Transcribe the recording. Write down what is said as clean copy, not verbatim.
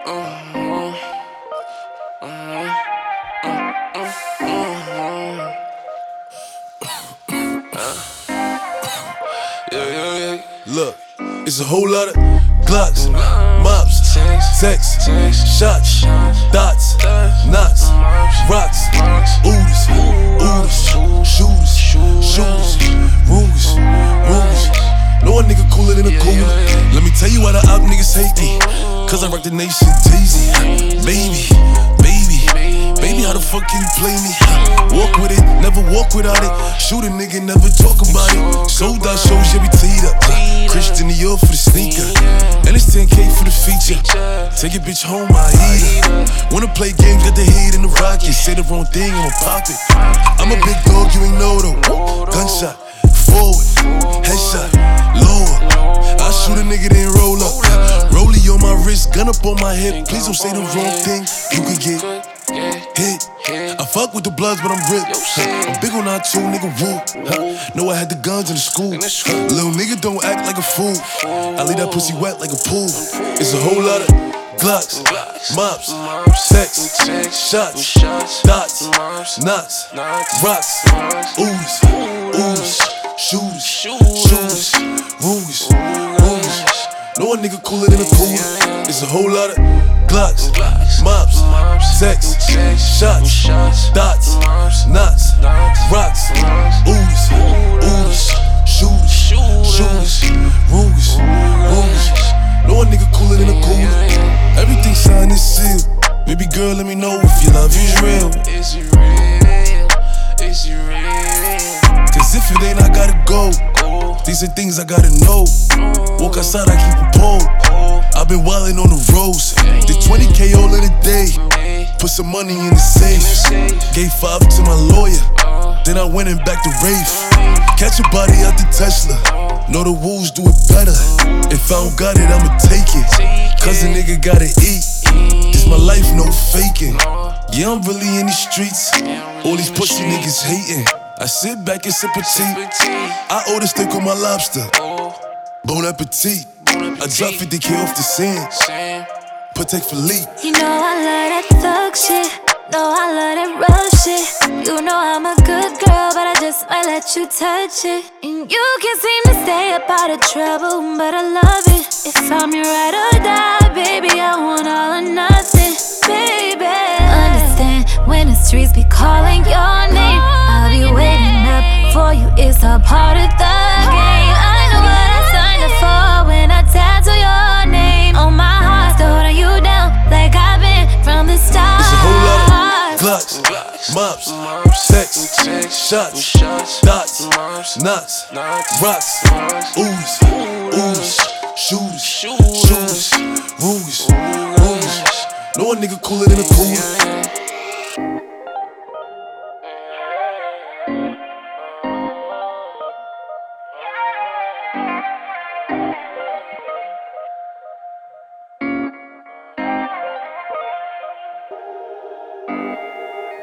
Look, it's a whole lot of Glocks, mops, texts, shots, dots, knots, rocks, oodles, shooters, rumors. No one nigga cooler than a cooler. Let me tell you why the op niggas hate me. Cause I rock the nation teasy. Baby, how the fuck can you play me? Walk with it, never walk without it. Shoot a nigga, never talk about it. Sold out shows, yeah, we teed up. Christian Dior for the sneaker. And it's 10K for the feature. Take your bitch home, I eat her. Wanna play games, got the heat in the rocket. Say the wrong thing, I'ma pop it. I'm a big dog, you ain't know though. Gunshot, forward, headshot, lower. I shoot a nigga, then roll up. Rollie on my wrist, gun up on my hip. Please don't say the wrong thing, you could get hit. I fuck with the Bloods, but I'm ripped. I'm big on that too, nigga, woo. Know I had the guns in the school. Little nigga don't act like a fool. I leave that pussy wet like a pool. It's a whole lot of Glocks, mops, texts, shots, dots, knots, rocks, oodles, shooters, rumors. No one nigga cooler than a cooler. It's a whole lot of Glocks, mops, texts, shots, dots, knots, rocks, oodles, shooters, rumors. No one nigga cooler than a cooler. Everything signed and sealed. Baby girl, let me know if your love is real. Is it real? Is it real? Cause if it ain't, I gotta go. These are things I gotta know. Walk outside, I keep a pole. I've been wildin' on the roads. Did 20K all in a day. Put some money in the safe. Gave 5 to my lawyer. Then I went and back to Rafe. Catch a body out the Tesla. Know the wolves do it better. If I don't got it, I'ma take it. Cause a nigga gotta eat. This my life, no faking. Yeah, I'm really in these streets. All these pussy niggas hating. I sit back and sip a tea. I order steak on my lobster. Bon appetit. I drop 50K off the scene. Patek Philippe. You know I love that thug shit. No, I love that rough shit. You know I'm a good girl, but I just might let you touch it. And you can't seem to stay up out of trouble, but I love it. If I'm your ride or die, baby, I want all or nothing, baby. Understand when the streets be calling your name, I'll be waiting up for you. It's a part of the game. I know what I signed up for when I tattoo your name on my heart, holding you down like I've been from the start. It's a whole lot of Glocks, mops, texts, shots, dots, knots, rocks, oodles, shooters, rumors. No one nigga cooler than a cooler.